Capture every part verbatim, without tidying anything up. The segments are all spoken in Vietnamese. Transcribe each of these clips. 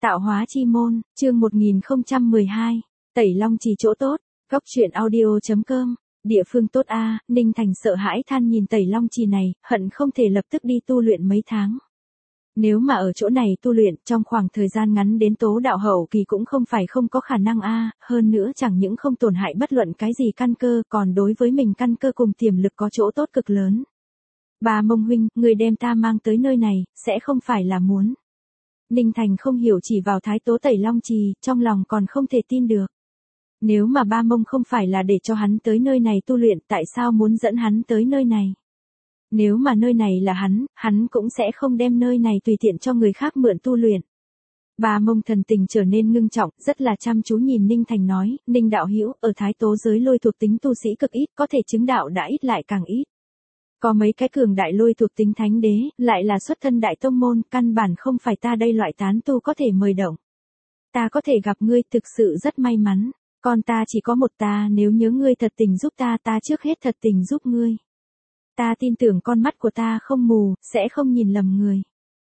Tạo hóa chi môn, chương một nghìn không trăm mười hai, Tẩy Long Trì chỗ tốt, góc truyện audio chấm com, địa phương tốt a. Ninh Thành sợ hãi than nhìn Tẩy Long Trì này, hận không thể lập tức đi tu luyện mấy tháng. Nếu mà ở chỗ này tu luyện trong khoảng thời gian ngắn đến tố đạo hậu kỳ cũng không phải không có khả năng a, hơn nữa chẳng những không tổn hại bất luận cái gì căn cơ, còn đối với mình căn cơ cùng tiềm lực có chỗ tốt cực lớn. Bà Mông huynh, người đem ta mang tới nơi này, sẽ không phải là muốn. Ninh Thành không hiểu chỉ vào thái tố Tẩy Long Trì, trong lòng còn không thể tin được. Nếu mà Ba Mông không phải là để cho hắn tới nơi này tu luyện, tại sao muốn dẫn hắn tới nơi này? Nếu mà nơi này là hắn, hắn cũng sẽ không đem nơi này tùy tiện cho người khác mượn tu luyện. Ba Mông thần tình trở nên ngưng trọng, rất là chăm chú nhìn Ninh Thành nói, Ninh đạo hữu, ở thái tố giới lôi thuộc tính tu sĩ cực ít, có thể chứng đạo đã ít lại càng ít. Có mấy cái cường đại lôi thuộc tính thánh đế, lại là xuất thân đại tông môn, căn bản không phải ta đây loại tán tu có thể mời động. Ta có thể gặp ngươi thực sự rất may mắn, còn ta chỉ có một ta, nếu nhớ ngươi thật tình giúp ta, ta trước hết thật tình giúp ngươi. Ta tin tưởng con mắt của ta không mù, sẽ không nhìn lầm người.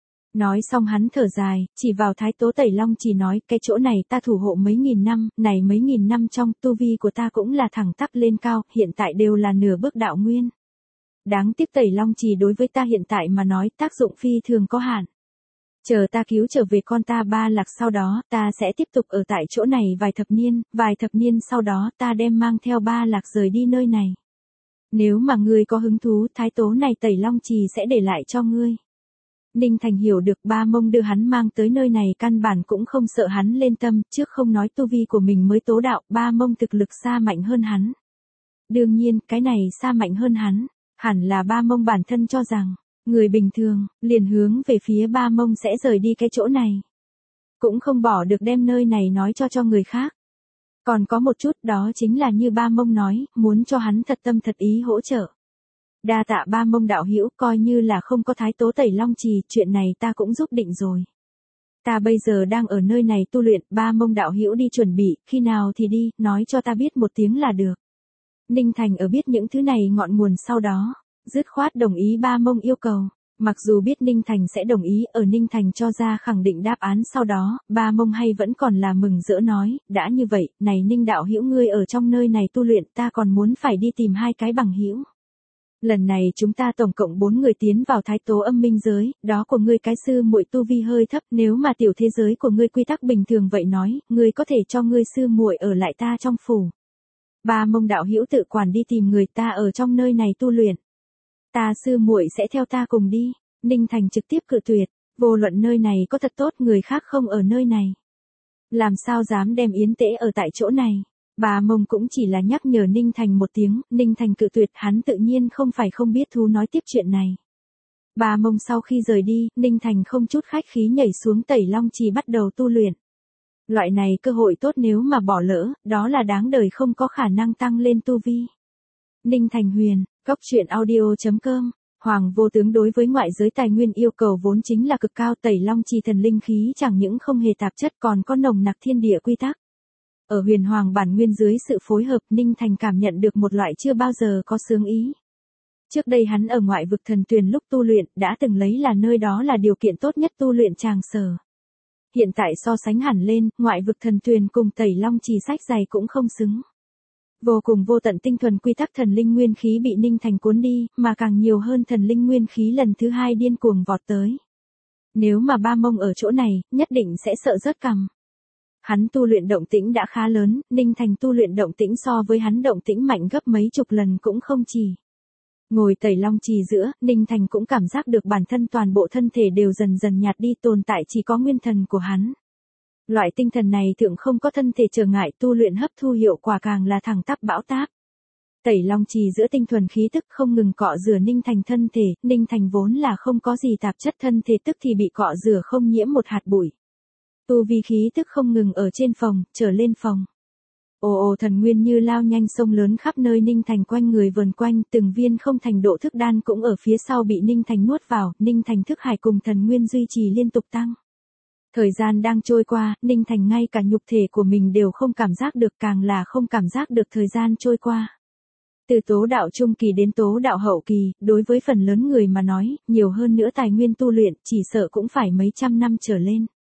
Nói xong hắn thở dài, chỉ vào thái tố Tẩy Long Trì nói, cái chỗ này ta thủ hộ mấy nghìn năm, này mấy nghìn năm trong, tu vi của ta cũng là thẳng tắp lên cao, hiện tại đều là nửa bước đạo nguyên. Đáng tiếc Tẩy Long Trì đối với ta hiện tại mà nói tác dụng phi thường có hạn. Chờ ta cứu trở về con ta Ba Lạc sau đó, ta sẽ tiếp tục ở tại chỗ này vài thập niên, vài thập niên sau đó ta đem mang theo Ba Lạc rời đi nơi này. Nếu mà ngươi có hứng thú, thái tố này Tẩy Long Trì sẽ để lại cho ngươi. Ninh Thành hiểu được Ba Mông đưa hắn mang tới nơi này căn bản cũng không sợ hắn lên tâm, trước không nói tu vi của mình mới tố đạo, Ba Mông thực lực xa mạnh hơn hắn. Đương nhiên, cái này xa mạnh hơn hắn. Hẳn là Ba Mông bản thân cho rằng, người bình thường, liền hướng về phía Ba Mông sẽ rời đi cái chỗ này. Cũng không bỏ được đem nơi này nói cho cho người khác. Còn có một chút đó chính là như Ba Mông nói, muốn cho hắn thật tâm thật ý hỗ trợ. Đa tạ Ba Mông đạo hữu, coi như là không có thái tố Tẩy Long Trì, chuyện này ta cũng giúp định rồi. Ta bây giờ đang ở nơi này tu luyện, Ba Mông đạo hữu đi chuẩn bị, khi nào thì đi, nói cho ta biết một tiếng là được. Ninh Thành ở biết những thứ này ngọn nguồn sau đó, dứt khoát đồng ý Ba Mông yêu cầu. Mặc dù biết Ninh Thành sẽ đồng ý, ở Ninh Thành cho ra khẳng định đáp án sau đó, Ba Mông hay vẫn còn là mừng rỡ nói, đã như vậy, này Ninh đạo hữu ngươi ở trong nơi này tu luyện, ta còn muốn phải đi tìm hai cái bằng hữu. Lần này chúng ta tổng cộng bốn người tiến vào thái tố âm minh giới, đó của ngươi cái sư muội tu vi hơi thấp, nếu mà tiểu thế giới của ngươi quy tắc bình thường vậy nói, ngươi có thể cho ngươi sư muội ở lại ta trong phủ. Ba Mông đạo hữu tự quản đi tìm người, ta ở trong nơi này tu luyện. Ta sư muội sẽ theo ta cùng đi. Ninh Thành trực tiếp cự tuyệt, vô luận nơi này có thật tốt, người khác không ở nơi này. Làm sao dám đem Yến Tễ ở tại chỗ này. Ba Mông cũng chỉ là nhắc nhở Ninh Thành một tiếng, Ninh Thành cự tuyệt, hắn tự nhiên không phải không biết thú nói tiếp chuyện này. Ba Mông sau khi rời đi, Ninh Thành không chút khách khí nhảy xuống Tẩy Long Trì bắt đầu tu luyện. Loại này cơ hội tốt nếu mà bỏ lỡ, đó là đáng đời không có khả năng tăng lên tu vi. Ninh Thành Huyền, góc truyện audio chấm com, Hoàng Vô Tướng đối với ngoại giới tài nguyên yêu cầu vốn chính là cực cao, Tẩy Long Trì thần linh khí chẳng những không hề tạp chất còn có nồng nặc thiên địa quy tắc. Ở Huyền Hoàng bản nguyên dưới sự phối hợp, Ninh Thành cảm nhận được một loại chưa bao giờ có sướng ý. Trước đây hắn ở ngoại vực thần tuyền lúc tu luyện, đã từng lấy là nơi đó là điều kiện tốt nhất tu luyện tràng sở. Hiện tại so sánh hẳn lên, ngoại vực thần tuyền cùng Tẩy Long Trì sách dày cũng không xứng. Vô cùng vô tận tinh thuần quy tắc thần linh nguyên khí bị Ninh Thành cuốn đi, mà càng nhiều hơn thần linh nguyên khí lần thứ hai điên cuồng vọt tới. Nếu mà Ba Mông ở chỗ này, nhất định sẽ sợ rớt cằm. Hắn tu luyện động tĩnh đã khá lớn, Ninh Thành tu luyện động tĩnh so với hắn động tĩnh mạnh gấp mấy chục lần cũng không chỉ. Ngồi Tẩy Long Trì giữa, Ninh Thành cũng cảm giác được bản thân toàn bộ thân thể đều dần dần nhạt đi, tồn tại chỉ có nguyên thần của hắn. Loại tinh thần này thượng không có thân thể trở ngại, tu luyện hấp thu hiệu quả càng là thẳng tắp bão táp. Tẩy Long Trì giữa tinh thuần khí tức không ngừng cọ rửa Ninh Thành thân thể, Ninh Thành vốn là không có gì tạp chất thân thể tức thì bị cọ rửa không nhiễm một hạt bụi. Tu vi khí tức không ngừng ở trên phòng, trở lên phòng. Ồ ồ thần nguyên như lao nhanh sông lớn khắp nơi, Ninh Thành quanh người vờn quanh, từng viên không thành độ thức đan cũng ở phía sau bị Ninh Thành nuốt vào, Ninh Thành thức hải cùng thần nguyên duy trì liên tục tăng. Thời gian đang trôi qua, Ninh Thành ngay cả nhục thể của mình đều không cảm giác được, càng là không cảm giác được thời gian trôi qua. Từ tố đạo trung kỳ đến tố đạo hậu kỳ, đối với phần lớn người mà nói, nhiều hơn nữa tài nguyên tu luyện, chỉ sợ cũng phải mấy trăm năm trở lên.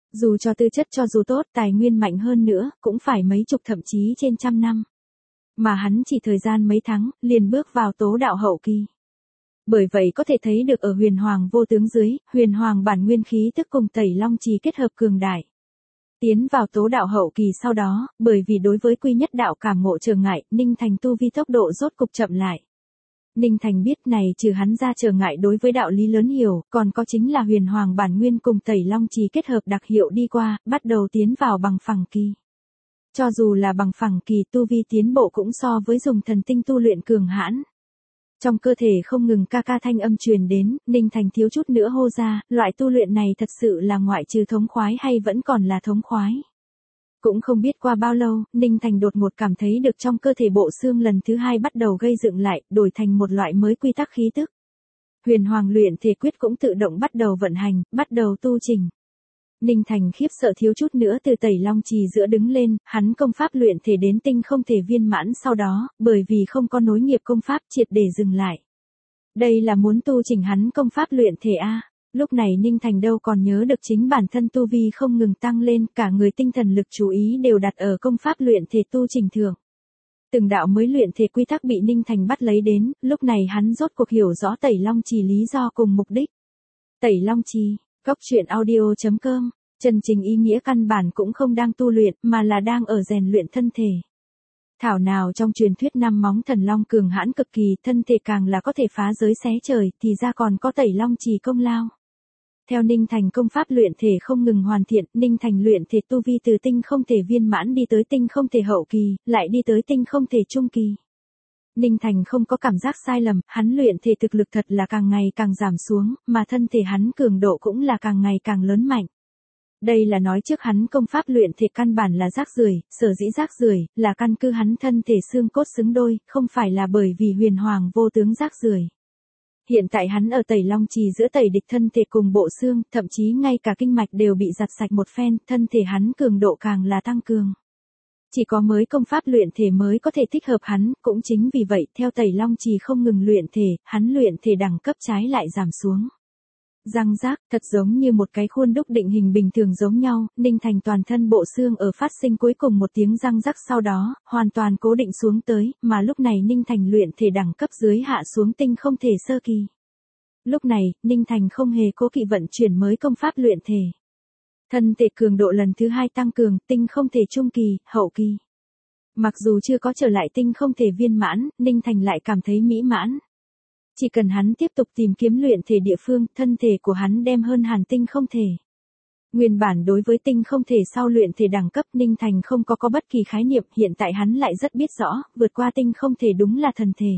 Dù cho tư chất cho dù tốt, tài nguyên mạnh hơn nữa, cũng phải mấy chục thậm chí trên trăm năm. Mà hắn chỉ thời gian mấy tháng, liền bước vào tố đạo hậu kỳ. Bởi vậy có thể thấy được ở huyền hoàng vô tướng dưới, huyền hoàng bản nguyên khí tức cùng tẩy long trì kết hợp cường đại. Tiến vào tố đạo hậu kỳ sau đó, bởi vì đối với quy nhất đạo cảm ngộ trở ngại, Ninh Thành tu vi tốc độ rốt cục chậm lại. Ninh Thành biết này trừ hắn ra trở ngại đối với đạo lý lớn hiểu, còn có chính là huyền hoàng bản nguyên cùng tẩy long trì kết hợp đặc hiệu đi qua, bắt đầu tiến vào bằng phẳng kỳ. Cho dù là bằng phẳng kỳ tu vi tiến bộ cũng so với dùng thần tinh tu luyện cường hãn. Trong cơ thể không ngừng ca ca thanh âm truyền đến, Ninh Thành thiếu chút nữa hô ra, loại tu luyện này thật sự là ngoại trừ thống khoái hay vẫn còn là thống khoái. Cũng không biết qua bao lâu, Ninh Thành đột ngột cảm thấy được trong cơ thể bộ xương lần thứ hai bắt đầu gây dựng lại, đổi thành một loại mới quy tắc khí tức. Huyền hoàng luyện thể quyết cũng tự động bắt đầu vận hành, bắt đầu tu trình. Ninh Thành khiếp sợ thiếu chút nữa từ tẩy long trì giữa đứng lên, hắn công pháp luyện thể đến tinh không thể viên mãn sau đó, bởi vì không có nối nghiệp công pháp triệt để dừng lại. Đây là muốn tu chỉnh hắn công pháp luyện thể A. Lúc này Ninh Thành đâu còn nhớ được chính bản thân tu vi không ngừng tăng lên, cả người tinh thần lực chú ý đều đặt ở công pháp luyện thể tu chỉnh thượng. Từng đạo mới luyện thể quy tắc bị Ninh Thành bắt lấy đến, lúc này hắn rốt cuộc hiểu rõ tẩy long trì lý do cùng mục đích. Tẩy long trì, Cốc Truyện Audio chấm com, chân chính ý nghĩa căn bản cũng không đang tu luyện, mà là đang ở rèn luyện thân thể. Thảo nào trong truyền thuyết năm móng thần long cường hãn cực kỳ, thân thể càng là có thể phá giới xé trời, thì ra còn có tẩy long trì công lao. Theo Ninh Thành công pháp luyện thể không ngừng hoàn thiện, Ninh Thành luyện thể tu vi từ tinh không thể viên mãn đi tới tinh không thể hậu kỳ, lại đi tới tinh không thể trung kỳ. Ninh Thành không có cảm giác sai lầm, hắn luyện thể thực lực thật là càng ngày càng giảm xuống, mà thân thể hắn cường độ cũng là càng ngày càng lớn mạnh. Đây là nói trước hắn công pháp luyện thể căn bản là rác rưởi, sở dĩ rác rưởi là căn cứ hắn thân thể xương cốt xứng đôi, không phải là bởi vì huyền hoàng vô tướng rác rưởi. Hiện tại hắn ở tẩy long trì giữa tẩy địch thân thể cùng bộ xương, thậm chí ngay cả kinh mạch đều bị giặt sạch một phen, thân thể hắn cường độ càng là tăng cường. Chỉ có mới công pháp luyện thể mới có thể thích hợp hắn, cũng chính vì vậy, theo tẩy long trì không ngừng luyện thể, hắn luyện thể đẳng cấp trái lại giảm xuống. Răng rác, thật giống như một cái khuôn đúc định hình bình thường giống nhau, Ninh Thành toàn thân bộ xương ở phát sinh cuối cùng một tiếng răng rắc sau đó, hoàn toàn cố định xuống tới, mà lúc này Ninh Thành luyện thể đẳng cấp dưới hạ xuống tinh không thể sơ kỳ. Lúc này, Ninh Thành không hề cố kỵ vận chuyển mới công pháp luyện thể. Thân thể cường độ lần thứ hai tăng cường, tinh không thể trung kỳ, hậu kỳ. Mặc dù chưa có trở lại tinh không thể viên mãn, Ninh Thành lại cảm thấy mỹ mãn. Chỉ cần hắn tiếp tục tìm kiếm luyện thể địa phương, thân thể của hắn đem hơn hàn tinh không thể. Nguyên bản đối với tinh không thể sau luyện thể đẳng cấp Ninh Thành không có có bất kỳ khái niệm, hiện tại hắn lại rất biết rõ, vượt qua tinh không thể đúng là thần thể.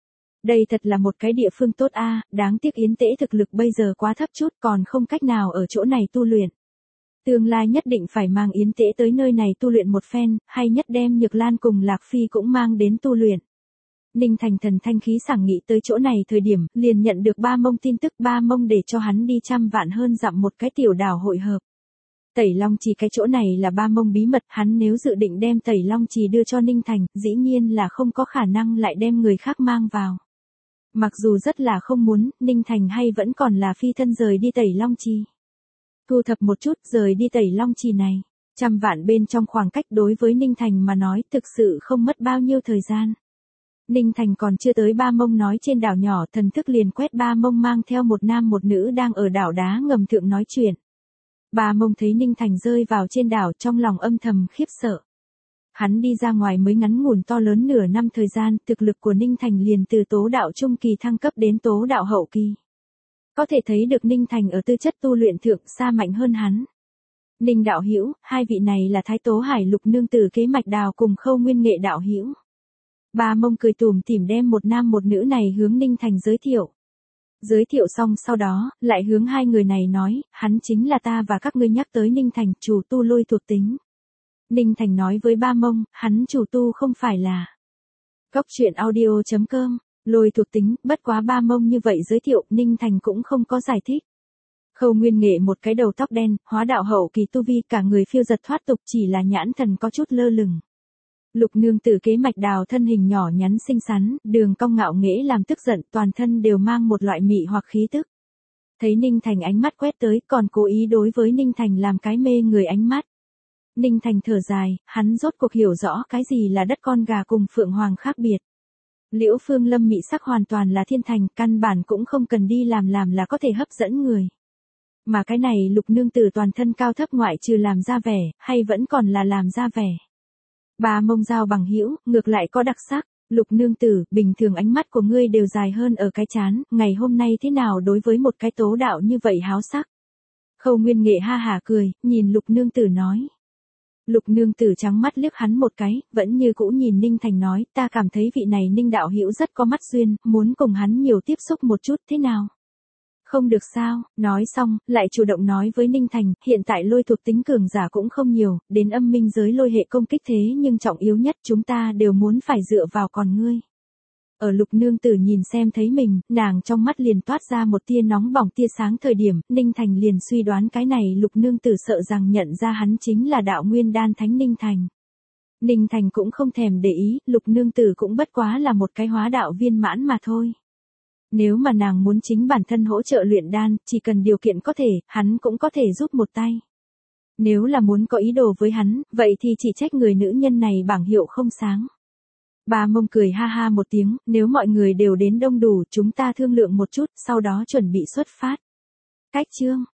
Đây thật là một cái địa phương tốt a, đáng tiếc Yến Tễ thực lực bây giờ quá thấp chút, còn không cách nào ở chỗ này tu luyện. Tương lai nhất định phải mang Yến Tễ tới nơi này tu luyện một phen, hay nhất đem Nhược Lan cùng Lạc Phi cũng mang đến tu luyện. Ninh Thành thần thanh khí sảng nghĩ tới chỗ này thời điểm, liền nhận được Ba Mông tin tức, Ba Mông để cho hắn đi trăm vạn hơn dặm một cái tiểu đảo hội hợp. Tẩy Long Trì cái chỗ này là Ba Mông bí mật, hắn nếu dự định đem Tẩy Long Trì đưa cho Ninh Thành, dĩ nhiên là không có khả năng lại đem người khác mang vào. Mặc dù rất là không muốn, Ninh Thành hay vẫn còn là phi thân rời đi Tẩy Long Trì. Thu thập một chút rời đi Tẩy Long Trì này, trăm vạn bên trong khoảng cách đối với Ninh Thành mà nói thực sự không mất bao nhiêu thời gian. Ninh Thành còn chưa tới Ba Mông nói trên đảo nhỏ, thần thức liền quét Ba Mông mang theo một nam một nữ đang ở đảo đá ngầm thượng nói chuyện. Ba Mông thấy Ninh Thành rơi vào trên đảo, trong lòng âm thầm khiếp sợ. Hắn đi ra ngoài mới ngắn ngủn to lớn nửa năm thời gian, thực lực của Ninh Thành liền từ tố đạo trung kỳ thăng cấp đến tố đạo hậu kỳ. Có thể thấy được Ninh Thành ở tư chất tu luyện thượng xa mạnh hơn hắn. Ninh đạo hữu, hai vị này là Thái Tố Hải Lục nương tử Kế Mạch Đào cùng Khâu Nguyên Nghệ đạo hữu. Ba Mông cười tủm tỉm đem một nam một nữ này hướng Ninh Thành giới thiệu. Giới thiệu xong sau đó, lại hướng hai người này nói, hắn chính là ta và các ngươi nhắc tới Ninh Thành, chủ tu lôi thuộc tính. Ninh Thành nói với Ba Mông, hắn chủ tu không phải là Cốc Truyện Audio chấm com, lôi thuộc tính, bất quá Ba Mông như vậy giới thiệu, Ninh Thành cũng không có giải thích. Khâu Nguyên Nghệ một cái đầu tóc đen, hóa đạo hậu kỳ tu vi, cả người phiêu giật thoát tục, chỉ là nhãn thần có chút lơ lửng. Lục nương tử Kế Mạch Đào thân hình nhỏ nhắn xinh xắn, đường cong ngạo nghễ làm tức giận, toàn thân đều mang một loại mị hoặc khí tức. Thấy Ninh Thành ánh mắt quét tới, còn cố ý đối với Ninh Thành làm cái mê người ánh mắt. Ninh Thành thở dài, hắn rốt cuộc hiểu rõ cái gì là đất con gà cùng phượng hoàng khác biệt. Liễu Phương Lâm mị sắc hoàn toàn là thiên thành, căn bản cũng không cần đi làm làm là có thể hấp dẫn người. Mà cái này Lục nương tử toàn thân cao thấp ngoại trừ làm ra vẻ, hay vẫn còn là làm ra vẻ. Bà mông dao bằng hữu, ngược lại có đặc sắc. Lục nương tử, bình thường ánh mắt của ngươi đều dài hơn ở cái chán, ngày hôm nay thế nào đối với một cái tố đạo như vậy háo sắc. Khâu Nguyên Nghệ ha hả cười, nhìn Lục nương tử nói. Lục nương tử trắng mắt liếc hắn một cái, vẫn như cũ nhìn Ninh Thành nói, ta cảm thấy vị này Ninh đạo hữu rất có mắt duyên, muốn cùng hắn nhiều tiếp xúc một chút, thế nào? Không được sao, nói xong, lại chủ động nói với Ninh Thành, hiện tại lôi thuộc tính cường giả cũng không nhiều, đến âm minh giới lôi hệ công kích thế nhưng trọng yếu nhất chúng ta đều muốn phải dựa vào còn ngươi. Ở Lục nương tử nhìn xem thấy mình, nàng trong mắt liền toát ra một tia nóng bỏng tia sáng thời điểm, Ninh Thành liền suy đoán cái này Lục nương tử sợ rằng nhận ra hắn chính là đạo nguyên đan thánh Ninh Thành. Ninh Thành cũng không thèm để ý, Lục nương tử cũng bất quá là một cái hóa đạo viên mãn mà thôi. Nếu mà nàng muốn chính bản thân hỗ trợ luyện đan, chỉ cần điều kiện có thể, hắn cũng có thể giúp một tay. Nếu là muốn có ý đồ với hắn, vậy thì chỉ trách người nữ nhân này bảng hiệu không sáng. Bà mông cười ha ha một tiếng, nếu mọi người đều đến đông đủ, chúng ta thương lượng một chút, sau đó chuẩn bị xuất phát. Cách chương